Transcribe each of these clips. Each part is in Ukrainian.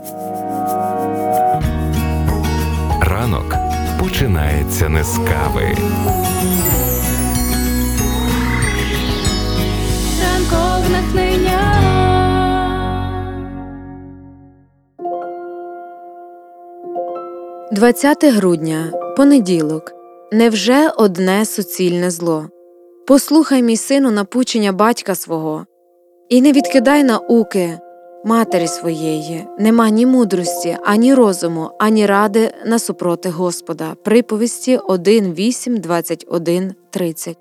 Ранок починається не з кави. Ранкове натхнення. 20 грудня, понеділок. Невже одне суцільне зло? Послухай, мій сину, напучення батька свого, і не відкидай науки матері своєї. Нема ні мудрості, ані розуму, ані ради насупроти Господа. Приповісті 1:8, 21:30.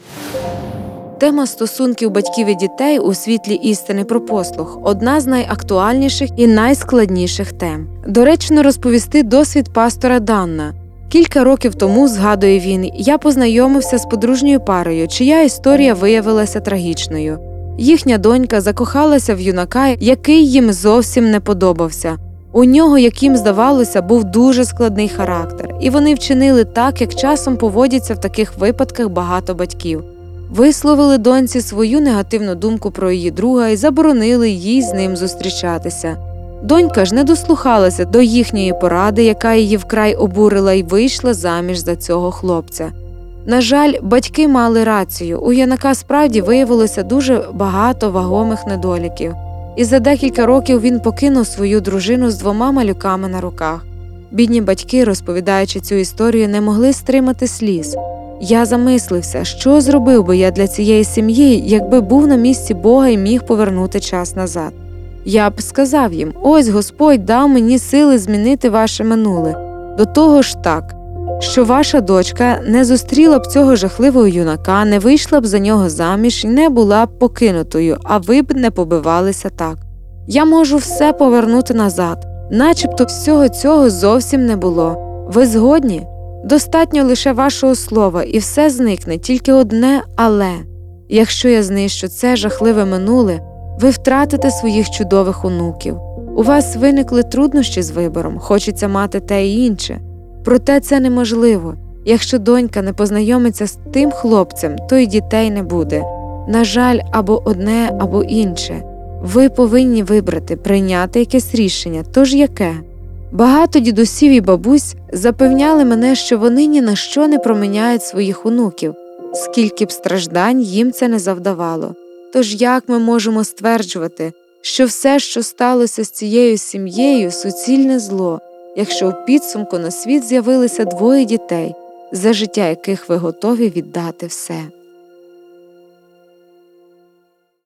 Тема стосунків батьків і дітей у світлі істини про послух – одна з найактуальніших і найскладніших тем. Доречно розповісти досвід пастора Данна. Кілька років тому, згадує він, я познайомився з подружньою парою, чия історія виявилася трагічною. Їхня донька закохалася в юнака, який їм зовсім не подобався. У нього, як їм здавалося, був дуже складний характер, і вони вчинили так, як часом поводяться в таких випадках багато батьків. Висловили доньці свою негативну думку про її друга і заборонили їй з ним зустрічатися. Донька ж не дослухалася до їхньої поради, яка її вкрай обурила, і вийшла заміж за цього хлопця. На жаль, батьки мали рацію, у юнака справді виявилося дуже багато вагомих недоліків. І за декілька років він покинув свою дружину з 2 малюками на руках. Бідні батьки, розповідаючи цю історію, не могли стримати сліз. Я замислився, що зробив би я для цієї сім'ї, якби був на місці Бога і міг повернути час назад. Я б сказав їм: ось Господь дав мені сили змінити ваше минуле. До того ж так, що ваша дочка не зустріла б цього жахливого юнака, не вийшла б за нього заміж і не була б покинутою, а ви б не побивалися так. Я можу все повернути назад, начебто всього цього зовсім не було. Ви згодні? Достатньо лише вашого слова, і все зникне, тільки одне «але». Якщо я знищу це жахливе минуле, ви втратите своїх чудових онуків. У вас виникли труднощі з вибором, хочеться мати те і інше. Проте це неможливо. Якщо донька не познайомиться з тим хлопцем, то й дітей не буде. На жаль, або одне, або інше. Ви повинні вибрати, прийняти якесь рішення, тож яке? Багато дідусів і бабусь запевняли мене, що вони ні на що не проміняють своїх онуків, скільки б страждань їм це не завдавало. Тож як ми можемо стверджувати, що все, що сталося з цією сім'єю, суцільне зло, якщо в підсумку на світ з'явилися 2 дітей, за життя яких ви готові віддати все?